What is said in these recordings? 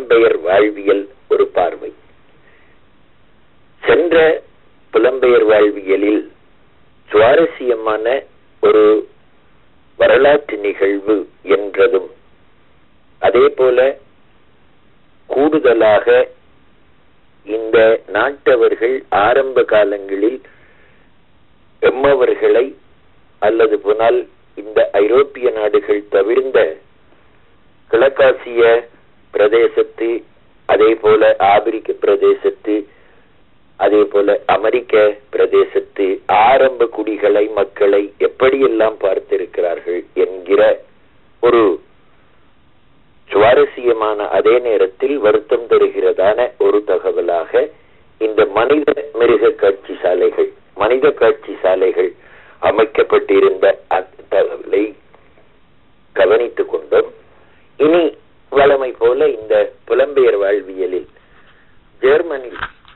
புலம்பெயர் வாழ்வியல் ஒரு பார்வை. சென்ற புலம்பெயர் வாழ்வியலில் சுவாரஸ்யமான ஒரு வரலாற்று நிகழ்வு என்றதும், அதே போல கூடுதலாக இந்த நாட்டவர்கள் ஆரம்ப காலங்களில் எம்மவர்களை அல்லது போனால் இந்த ஐரோப்பிய நாடுகள் தவிர்ந்த கிழக்காசிய பிரதேசத்து, அதே போல ஆப்பிரிக்க பிரதேசத்து, அதே போல அமெரிக்க பிரதேசத்து ஆரம்ப குடிகளை, மக்களை எப்படியெல்லாம் பார்த்திருக்கிறார்கள் என்கிற ஒரு சுவாரஸ்யமான, அதே நேரத்தில் வருத்தம் தருகிறதான ஒரு தகவலாக இந்த மனித மிருக காட்சி சாலைகள், மனித காட்சி சாலைகள் அமைக்கப்பட்டிருந்த தகவலை கவனித்துக் கொண்டோம். இனி வளமை போல இந்த புலம்பெயர் வாழ்வியலில் ஜெர்மனி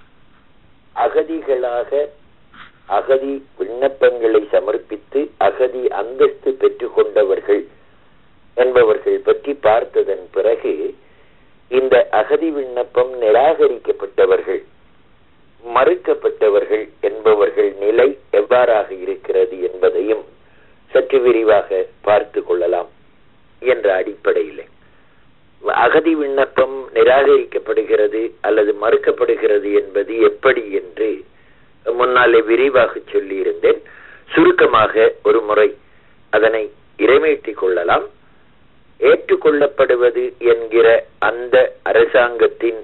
அகதிகளாக அகதி விண்ணப்பங்களை சமர்ப்பித்து அகதி அந்தஸ்து பெற்றுக் கொண்டவர்கள் என்பவர்கள் பற்றி பார்த்ததன் பிறகு, இந்த அகதி விண்ணப்பம் நிராகரிக்கப்பட்டவர்கள், மறுக்கப்பட்டவர்கள் என்பவர்கள் நிலை எவ்வாறாக இருக்கிறது என்பதையும் சற்று விரிவாக பார்த்து கொள்ளலாம் என்ற அடிப்படையில், அகதி விண்ணப்பம் நிராகரிக்கப்படுகிறது அல்லது மறுக்கப்படுகிறது என்பது எப்படி என்று முன்னாலே விரிவாக சொல்லியிருந்தேன். சுருக்கமாக ஒரு முறை அதனை இறைமேற்றிக் கொள்ளலாம். ஏற்றுக்கொள்ளப்படுவது என்கிற அந்த அரசாங்கத்தின்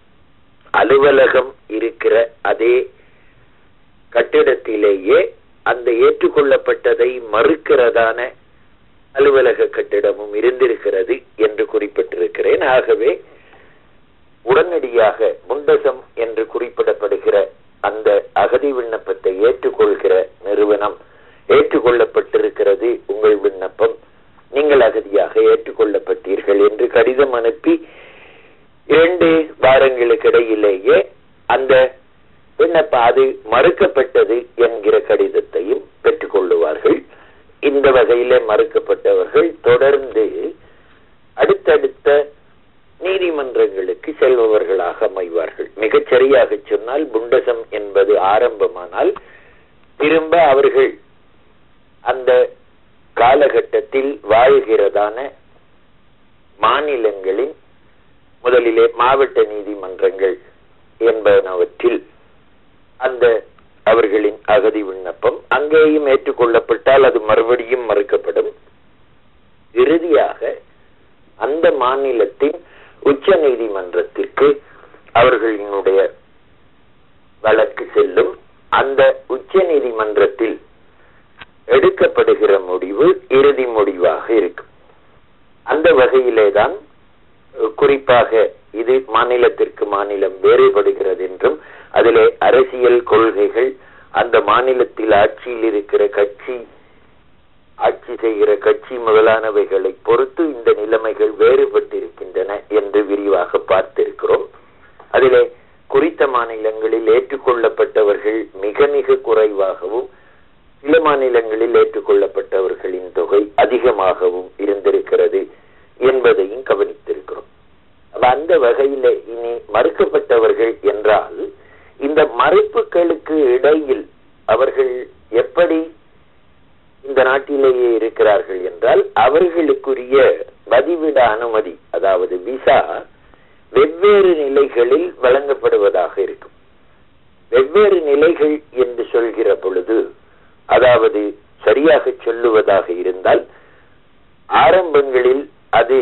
அலுவலகம் இருக்கிற அதே கட்டிடத்திலேயே அந்த ஏற்றுக்கொள்ளப்பட்டதை மறுக்கிறதான அலுவலக கட்டிடமும் இருந்திருக்கிறது என்று குறிப்பிட்டிருக்கிறேன். ஆகவே உடனடியாக முண்டசம் என்று குறிப்பிடப்படுகிற அந்த அகதி விண்ணப்பத்தை ஏற்றுக்கொள்கிற நிறுவனம், ஏற்றுக்கொள்ளப்பட்டிருக்கிறது உங்கள் விண்ணப்பம், நீங்கள் அகதியாக ஏற்றுக்கொள்ளப்பட்டீர்கள் என்று கடிதம் அனுப்பி 2 வாரங்களுக்கு இடையிலேயே அந்த விண்ணப்பம் அது மறுக்கப்பட்டது என்கிற கடிதத்தையும் பெற்றுக்கொள்ளுவார்கள். இந்த வகையிலே மறுக்கப்பட்டவர்கள் தொடர்ந்து அடுத்தடுத்த நீதிமன்றங்களுக்கு செல்பவர்களாக அமைவார்கள். மிகச் சரியாக சொன்னால், புண்டசம் என்பது ஆரம்பமானால் திரும்ப அவர்கள் அந்த காலகட்டத்தில் வாழ்கிறதான மாநிலங்களின் முதலிலே மாவட்ட நீதிமன்றங்கள் என்பனவற்றில் அந்த அவர்களின் அகதி விண்ணப்பம் அங்கேயும் ஏற்றுக்கொள்ளப்பட்டால் அது மறுபடியும் மறுக்கப்படும். இறுதியாக அந்த மாநிலத்தின் உச்ச நீதிமன்றத்திற்கு அவர்களினுடைய வழக்கு செல்லும். அந்த உச்ச நீதிமன்றத்தில் எடுக்கப்படுகிற முடிவு இறுதி முடிவாக இருக்கும். அந்த வகையிலேதான் குறிப்பாக இது மாநிலத்திற்கு மாநிலம் வேறுபடுகிறது என்றும், அதிலே அரசியல் கொள்கைகள், அந்த மாநிலத்தில் ஆட்சியில் இருக்கிற கட்சி, ஆட்சி செய்கிற கட்சி முதலானவைகளை பொறுத்து இந்த நிலைமைகள் வேறுபட்டிருக்கின்றன என்று விரிவாக பார்த்திருக்கிறோம். அதிலே குறித்த மாநிலங்களில் ஏற்றுக்கொள்ளப்பட்டவர்கள் மிக மிக குறைவாகவும், சில மாநிலங்களில் ஏற்றுக்கொள்ளப்பட்டவர்களின் தொகை அதிகமாகவும் இருந்திருக்கிறது என்பதையும் கவனித்திருக்கிறோம். அந்த வகையில் இனி மறுக்கப்பட்டவர்கள் என்றால், இந்த மறுப்புகளுக்கு இடையில் அவர்கள் எப்படி இந்த நாட்டிலேயே இருக்கிறார்கள் என்றால், அவர்களுக்குரிய வதிவிட அனுமதி, அதாவது விசா, வெவ்வேறு நிலைகளில் வழங்கப்படுவதாக இருக்கும். வெவ்வேறு நிலைகள் என்று சொல்கிற பொழுது, அதாவது சரியாக சொல்லுவதாக இருந்தால், ஆரம்பங்களில் அது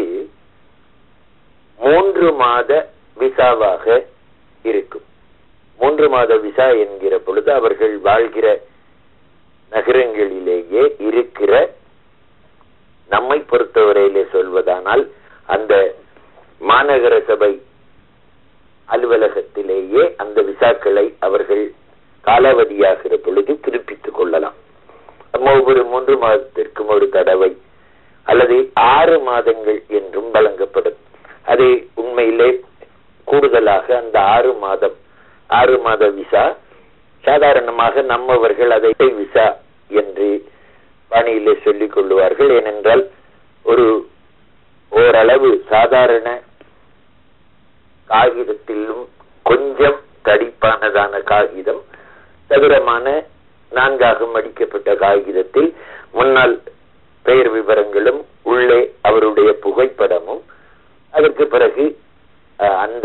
3 மாத விசாவாக இருக்கும். 3 மாத விசா என்கிற பொழுது அவர்கள் வாழ்கிற நகரங்களிலேயே இருக்கிற, நம்மை பொறுத்தவரையிலே சொல்வதானால் அந்த மாநகர சபை அலுவலகத்திலேயே அந்த விசாக்களை அவர்கள் காலாவதியாகிற பொழுது புதுப்பித்துக் கொள்ளலாம். ஒவ்வொரு 3 மாதத்திற்கும் ஒரு தடவை அல்லது 6 மாதங்கள் என்றும் வழங்கப்படும். அது உண்மையிலே கூடுதலாக அந்த 6 மாத விசா, சாதாரணமாக நம்மவர்கள் அதை விசா என்று பணியிலே சொல்லிக் கொள்ளுவார்கள். ஏனென்றால் ஓரளவு சாதாரண காகிதத்திலும் கொஞ்சம் தடிப்பானதான காகிதம், சதுரமான 4ஆக மடிக்கப்பட்ட காகிதத்தில் முன்னால் பெயர் விவரங்களும் உள்ளே அவருடைய புகைப்படமும், அதற்கு பிறகு அந்த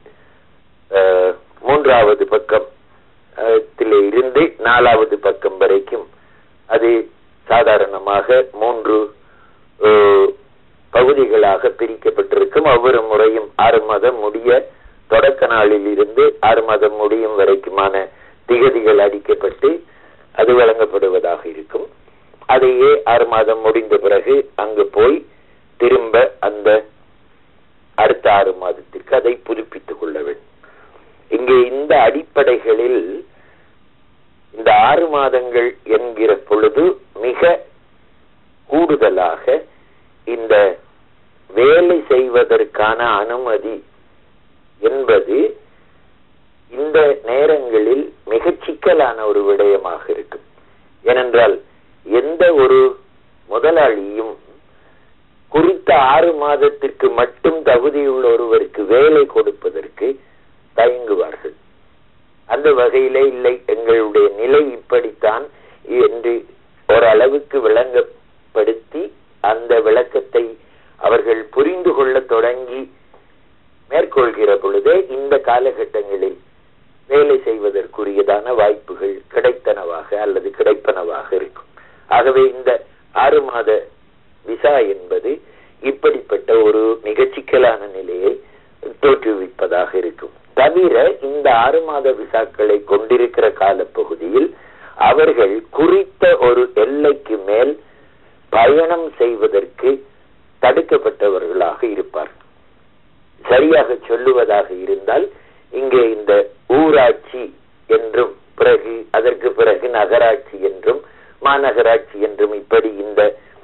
3வது பக்கத்திலே இருந்து 4வது பக்கம் வரைக்கும் அது சாதாரணமாக 3 பகுதிகளாக பிரிக்கப்பட்டிருக்கும். ஒவ்வொரு முறையும் 6 மாதம் முடிய தொடக்க நாளில் இருந்து 6 மாதம் முடியும் வரைக்குமான திகதிகள் அடிக்கப்பட்டு அது வழங்கப்படுவதாக இருக்கும். அதையே 6 மாதம் முடிந்த பிறகு அங்கு போய் திரும்ப அந்த அடுத்த 6 மாதத்திற்கு அதை புதுப்பித்துக் கொள்ள வேண்டும். இங்கே இந்த அடிப்படைகளில் இந்த 6 மாதங்கள் என்கிற பொழுது மிக கூடுதலாக இந்த வேலை செய்வதற்கான அனுமதி என்பது இந்த நேரங்களில் மிக சிக்கலான ஒரு விடயமாக இருக்கும். ஏனென்றால் எந்த ஒரு முதலாளியும் குறித்த 6 மாதத்திற்கு மட்டும் தகுதியுள்ள ஒருவருக்கு வேலை கொடுப்பதற்கு தயங்குவார்கள். அந்த வகையிலே இல்லை, எங்களுடைய நிலை இப்படித்தான் என்று ஓரளவுக்கு விளங்கப்படுத்தி அந்த விளக்கத்தை அவர்கள் புரிந்து கொள்ள தொடங்கி மேற்கொள்கிற பொழுதே இந்த காலகட்டங்களில் வேலை செய்வதற்குரியதான வாய்ப்புகள் கிடைத்தனவாக அல்லது கிடைப்பனவாக இருக்கும். ஆகவே இந்த 6 மாத விசா என்பது இப்படிப்பட்ட ஒரு மிக சிக்கலான நிலையை தோற்றுவிப்பதாக இருக்கும். தவிர இந்த 6 மாத விசாக்களை கொண்டிருக்கிற காலப்பகுதியில் அவர்கள் குறித்த ஒரு எல்லைக்கு மேல் பயணம் செய்வதற்கு தடுக்கப்பட்டவர்களாக இருப்பார்கள். சரியாக சொல்லுவதாக இருந்தால் இங்கே இந்த ஊராட்சி என்றும் பிறகு அதற்கு பிறகு நகராட்சி என்றும் மாநகராட்சி என்றும் இப்படி இந்த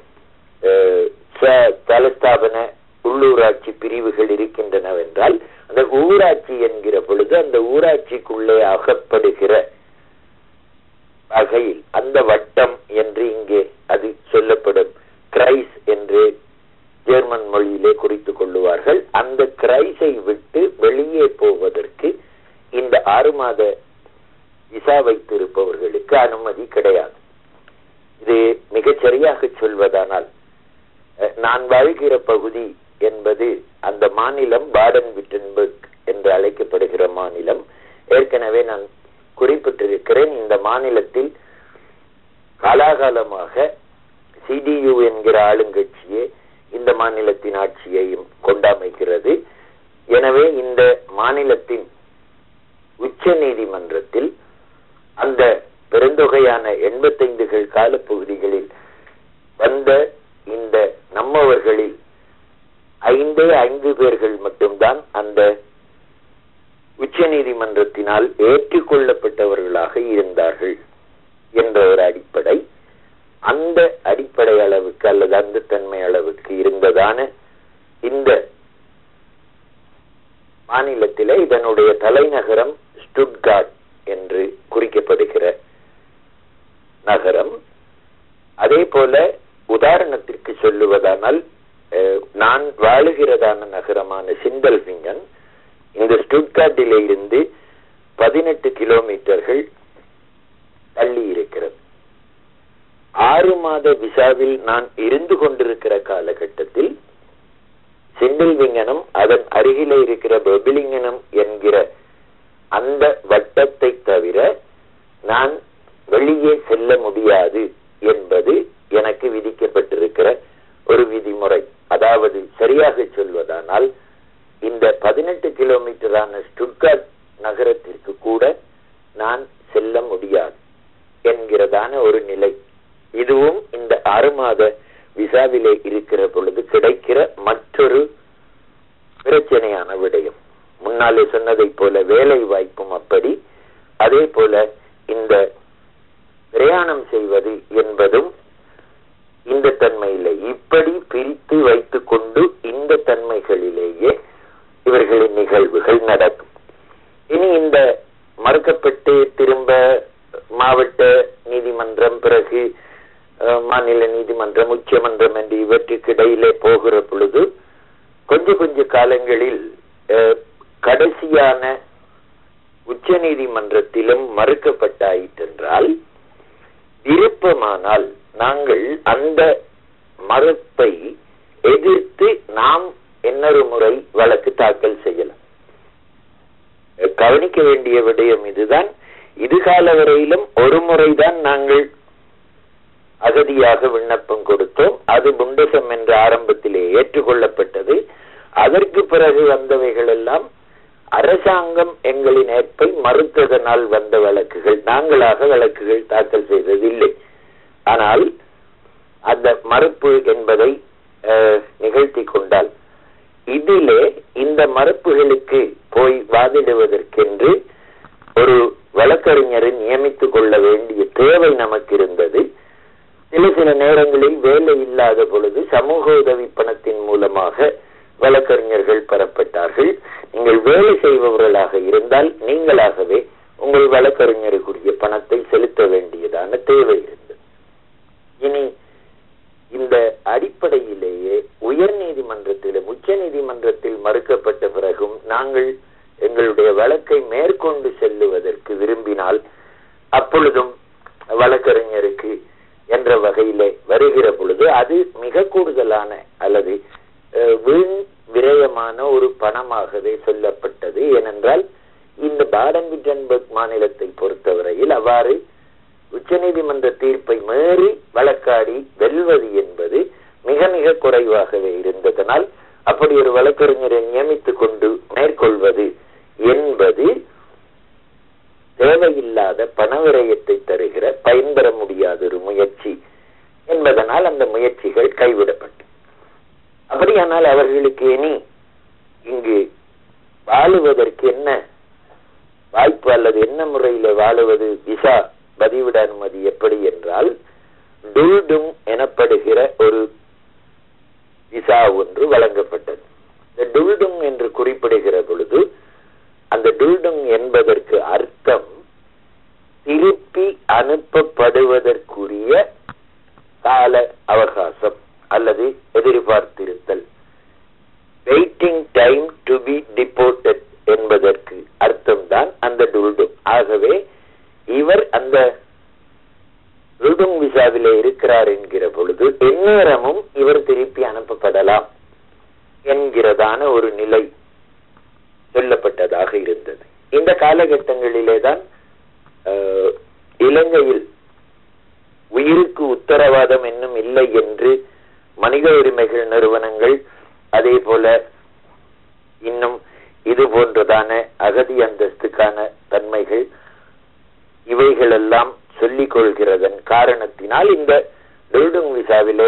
தலஸ்தாபன உள்ளூராட்சி பிரிவுகள் இருக்கின்றனவென்றால் அந்த ஊராட்சி என்கிற பொழுது அந்த ஊராட்சிக்குள்ளே அகப்படுகிற வகையில் அந்த வட்டம் என்று இங்கே அது சொல்லப்படும் கிரைஸ் என்று ஜெர்மன் மொழியிலே குறித்துக் கொள்ளுவார்கள். அந்த கிரைஸை விட்டு வெளியே போவதற்கு இந்த 6 மாத விசா வைத்திருப்பவர்களுக்கு அனுமதி கிடையாது. இது மிகச் சரியாக சொல்வதானால் நான் வாழ்கிற பகுதி என்பது அந்த மாநிலம் பாடன் விட்டன்பர்க் என்று அழைக்கப்படுகிற மாநிலம். ஏற்கனவே நான் குறிப்பிட்டிருக்கிறேன், இந்த மாநிலத்தில் காலாகாலமாக CDU என்கிற ஆளுங்கட்சியே இந்த மாநிலத்தின் ஆட்சியையும் கொண்டமைக்கிறது. எனவே இந்த மாநிலத்தின் உச்ச நீதிமன்றத்தில் அந்த பெருந்தொகையான 85 காலப்பகுதிகளில் வந்த இந்த நம்மவர்களில் 5 பேர்கள் மட்டும்தான் அந்த உச்ச நீதிமன்றத்தினால் ஏற்றுக்கொள்ளப்பட்டவர்களாக இருந்தார்கள் என்ற ஒரு அடிப்படை, அந்த அடிப்படை அளவுக்கு அல்லது அந்த தன்மை அளவுக்கு இருந்ததான இந்த மாநிலத்திலே இதனுடைய தலைநகரம் ஸ்டுட்கார்ட் என்று குறிக்கப்படுகிற நகரம். அதே போல உதாரணத்திற்கு சொல்லுவதானால் நான் வாழுகிறதான நகரமான சிண்டல்விங்கன் இந்த ஸ்டுட்கார்ட்டிலே இருந்து 18 கிலோமீட்டர்கள் தள்ளி இருக்கிறது. 6 மாத விசாவில் நான் இருந்து கொண்டிருக்கிற காலகட்டத்தில் சிண்டில்விங்கனும் அதன் அருகிலே இருக்கிற பெபிலிங்கனும் என்கிற அந்த வட்டத்தை தவிர நான் வெளியே செல்ல முடியாது என்பது எனக்கு விதிக்கப்பட்டிருக்கிற ஒரு விதிமுறை. அதாவது சரியாக சொல்வதானால் இந்த 18 கிலோமீட்டரான ஸ்டுட்கார்ட் நகரத்திற்கு கூட நான் செல்ல முடியாது என்கிறதான ஒரு நிலை. இதுவும் இந்த 6 மாத விசாவிலே இருக்கிற பொழுது கிடைக்கிற மற்றொரு பிரச்சனையான விடயம். முன்னாலே சொன்னதை போல வேலை வாய்ப்பும் அப்படி, அதே போல இந்த பிரயாணம் செய்வது என்பதும் இந்த தன்மையிலே இப்படி பிரித்து வைத்துக் கொண்டு இந்த தன்மைகளிலேயே இவர்களின் நிகழ்வுகள் நடக்கும். இனி இந்த மறுக்கப்பட்டு திரும்ப மாவட்ட நீதிமன்றம், பிறகு மாநில நீதிமன்றம், உச்சமன்றம் என்று இவற்றுக்கு இடையிலே போகிற பொழுது கொஞ்ச காலங்களில் அப்படியான உச்ச நீதிமன்றத்திலும் மறுக்கப்பட்டாயிற்றென்றால் விருப்பமானால் நாங்கள் அந்த மறுப்பை எதிர்த்து நாம் இன்னொரு முறை வழக்கு தாக்கல் செய்யலாம். கவனிக்க வேண்டிய விடயம் இதுதான். இதுகால வரையிலும் ஒரு முறைதான் நாங்கள் அகதியாக விண்ணப்பம் கொடுத்தோம். அது புண்டசம் என்ற ஆரம்பத்திலே ஏற்றுக்கொள்ளப்பட்டது. அதற்கு பிறகு வந்தவைகள் எல்லாம் அரசாங்கம் எங்களின் ஏற்பை மறுத்ததனால் வந்த வழக்குகள். நாங்களாக வழக்குகள் தாக்கல் செய்ததில்லை. ஆனால் அந்த மறுப்பு என்பதை நிகழ்த்தி கொண்டால் இதிலே இந்த மறுப்புகளுக்கு போய் வாதிடுவதற்கென்று ஒரு வழக்கறிஞரை நியமித்துக் கொள்ள வேண்டிய தேவை நமக்கு இருந்தது. சில நேரங்களில் வேலை இல்லாத பொழுது சமூக உதவி பணத்தின் மூலமாக வழக்கறிஞர்கள் பெறப்பட்டார்கள். நீங்கள் வேலை செய்பவர்களாக இருந்தால் நீங்களாகவே உங்கள் வழக்கறிஞருக்குரிய பணத்தை செலுத்த வேண்டியதான தேவை இருந்தது. இனி இந்த அடிப்படையிலேயே உயர் நீதிமன்றத்திலும் உச்ச நீதிமன்றத்தில் மறுக்கப்பட்ட பிறகும் நாங்கள் எங்களுடைய வழக்கை மேற்கொண்டு செல்லுவதற்கு விரும்பினால் அப்பொழுதும் வழக்கறிஞருக்கு என்ற வகையிலே வருகிற பொழுது அது மிக கூடுதலான அல்லது வீண் விரயமான ஒரு பணமாகவே சொல்லப்பட்டது. ஏனென்றால் இந்த பாடன்-விட்டன்பர்க் மாநிலத்தை பொறுத்தவரையில் அவ்வாறு உச்சநீதிமன்ற தீர்ப்பை மீறி வழக்காடி வெல்வது என்பது மிக மிக குறைவாகவே இருந்ததனால் அப்படி ஒரு வழக்கறிஞரை நியமித்துக் கொண்டு மேற்கொள்வது என்பது தேவையில்லாத பணவிரயத்தை தருகிற பயன்பெற முடியாத ஒரு முயற்சி என்பதனால் அந்த முயற்சிகள் கைவிடப்பட்டது. அப்படியானால் அவர்களுக்கு இனி இங்கு வாழுவதற்கு என்ன வாய்ப்பு அல்லது என்ன முறையில் வாழுவது? விசா பதிவிட அனுமதி எப்படி என்றால் டுல்டுங் எனப்படுகிற ஒரு விசா ஒன்று வழங்கப்பட்டது. இந்த டுல்டுங் என்று குறிப்பிடுகிற பொழுது அந்த டுல்டுங் என்பதற்கு அர்த்தம் திருப்பி அனுப்பப்படுவதற்குரிய கால அவகாசம் அல்லது எதிர்பார்த்திருத்தல், waiting time to be deported என்பதற்கு அர்த்தம்தான் அந்த டுல்டுங். ஆகவே இவர் அந்த டுல்டுங் விசாவிலே இருக்கிறார் என்கிற பொழுது எந்நேரமும் இவர் திருப்பி அனுப்பப்படலாம் என்கிறதான ஒரு நிலை சொல்லப்பட்டதாக இருந்தது. இந்த காலகட்டங்களிலேதான் இலங்கையில் உயிருக்கு உத்தரவாதம் என்னும் இல்லை என்று மனித உரிமைகள் நிறுவனங்கள் அதே போல இன்னும் இது போன்றதான அகதி அந்தஸ்துக்கான தன்மைகள் இவைகளெல்லாம் சொல்லிக் கொள்கிறதன் காரணத்தினால் இந்த டுல்டுங் விசாவிலே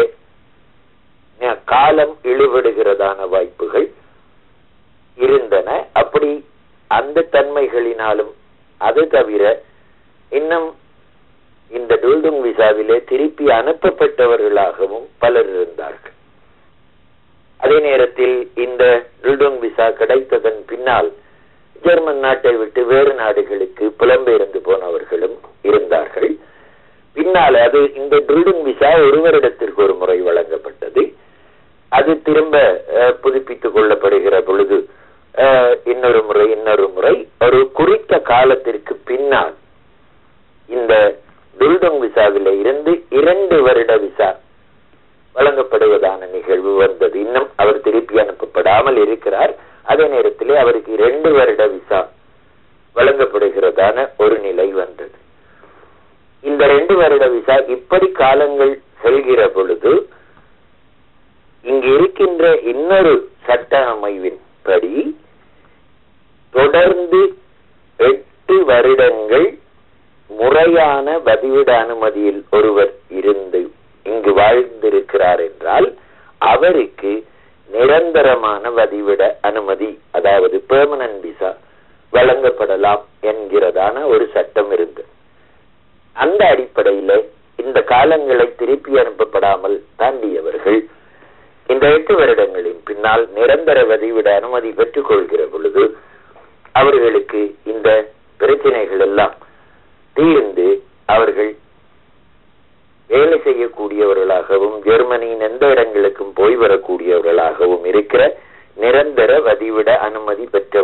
காலம் இழுபடுகிறதான வாய்ப்புகள் இருந்தன. அப்படி அந்த தன்மைகளினாலும் அது தவிர இன்னும் இந்த டுல்டுங் விசாவிலே திருப்பி அனுப்பப்பட்டவர்களாகவும் பலர் இருந்தார்கள். அதே நேரத்தில் இந்த டுல்டுங் விசா கிடைத்ததன் பின்னால் ஜெர்மன் நாட்டை விட்டு வேறு நாடுகளுக்கு புலம்பெயர்ந்து போனவர்களும் இருந்தார்கள். பின்னால் அது இந்த டுல்டுங் விசா ஒரு வருடத்திற்கு ஒரு முறை வழங்கப்பட்டது. அது திரும்ப புதுப்பித்துக் கொள்ளப்படுகிற பொழுது இன்னொரு முறை ஒரு குறித்த காலத்திற்கு பின்னால் இந்த டுல்டுங் விசாவில இருந்து 2 வருட விசா வழங்கப்படுவதான நிகழ்வு வந்தது. இன்னும் அவர் திருப்பி அனுப்பப்படாமல் இருக்கிறார். அதே நேரத்திலே அவருக்கு 2 வருட விசா வழங்கப்படுகிறதான ஒரு நிலை வந்தது. இந்த 2 வருட விசா இப்படி காலங்கள் செல்கிற பொழுது இங்கு இருக்கின்ற இன்னொரு சட்ட அமைவின்படி தொடர்ந்து 8 வருடங்கள் முறையான பதிவிட அனுமதியில் ஒருவர் இருந்து இங்கு வாழ்ந்திருக்கிறார் என்றால் அவருக்கு நிரந்தரமான வதிவிட அனுமதி, அதாவது பெர்மனன்ட் விசா வழங்கப்படலாம் என்கிறதான ஒரு சட்டம் இருந்தது. அந்த அடிப்படையில் இந்த காலங்களை திருப்பி அனுப்பப்படாமல் தாண்டியவர்கள் இந்த 8 வருடங்களின் பின்னால் நிரந்தர வதிவிட அனுமதி பெற்றுக் கொள்கிற பொழுது அவர்களுக்கு இந்த பிரச்சனைகள் எல்லாம் தீர்ந்து அவர்கள் வேலை செய்யக்கூடியவர்களாகவும் ஜெர்மனியின் எந்த இடங்களுக்கும் போய் வரக்கூடியவர்களாகவும் இருக்கிற நிரந்தர வதிவிட அனுமதி பெற்றவர்களாக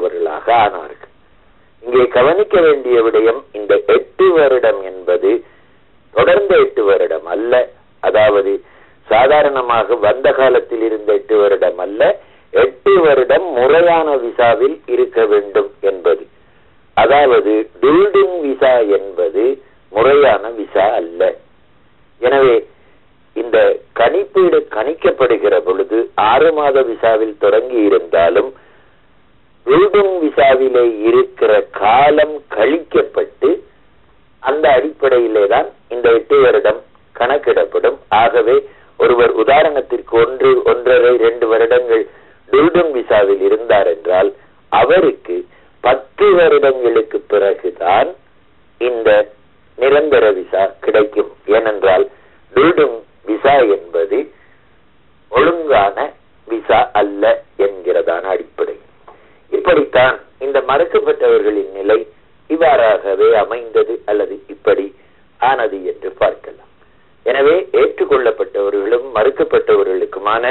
ஆனார்கள். இங்கே கவனிக்க வேண்டிய விடயம், இந்த 8 வருடம் என்பது தொடர்ந்த 8 வருடம் அல்ல. அதாவது சாதாரணமாக வந்த காலத்தில் இருந்த 8 வருடம் அல்ல, 8 வருடம் முறையான விசாவில் இருக்க வேண்டும் என்பது. அதாவது பில்டிங் விசா என்பது முறையான விசா அல்ல. எனவே இந்த கணிப்பீடு கணிக்கப்படுகிற பொழுது 6 மாத விசாவில் தொடங்கி இருந்தாலும் பில்டிங் விசாவிலே இருக்கிற காலம் கழிக்கப்பட்டு அந்த அடிப்படையிலே தான் இந்த 8 வருடம் கணக்கிடப்படும். ஆகவே ஒருவர் உதாரணத்திற்கு 1.5-2 வருடங்கள் பில்டிங் விசாவில் இருந்தார் என்றால் அவருக்கு 10 வருடங்களுக்கு பிறகுதான் இந்த நிரந்தர விசா கிடைக்கும். ஏனென்றால் பில்டிங் விசா என்பது ஒழுங்கான விசா அல்ல என்கிறதான அடிப்படை. இப்படித்தான் இந்த மறுக்கப்பட்டவர்களின் நிலை இவ்வாறாகவே அமைந்தது அல்லது இப்படி ஆனது என்று பார்க்கலாம். எனவே ஏற்றுக்கொள்ளப்பட்டவர்களும் மறுக்கப்பட்டவர்களுக்குமான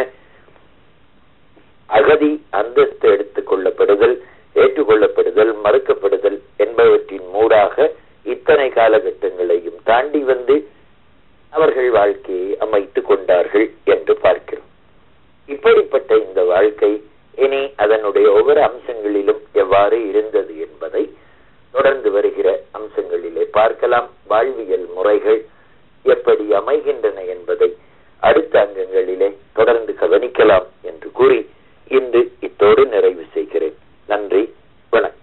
அகதி அந்தஸ்து எடுத்துக் கொள்ளப்படுதல், ஏற்றுக்கொள்ளப்படுதல், மறுக்கப்படுதல் என்பவற்றின் மூடாக இத்தனை காலகட்டங்களையும் தாண்டி வந்து அவர்கள் வாழ்க்கையை அமைத்துக் கொண்டார்கள் என்று பார்க்கிறோம். இப்படிப்பட்ட இந்த வாழ்க்கை இனி அதனுடைய ஒவ்வொரு அம்சங்களிலும் எவ்வாறு இருந்தது என்பதை தொடர்ந்து வருகிற அம்சங்களிலே பார்க்கலாம். வாழ்வியல் முறைகள் எப்படி அமைகின்றன என்பதை அடுத்த அங்கங்களிலே தொடர்ந்து கவனிக்கலாம் என்று கூறி இன்று இத்தோடு நிறைவு செய்கிறேன். நன்றி, வணக்கம்.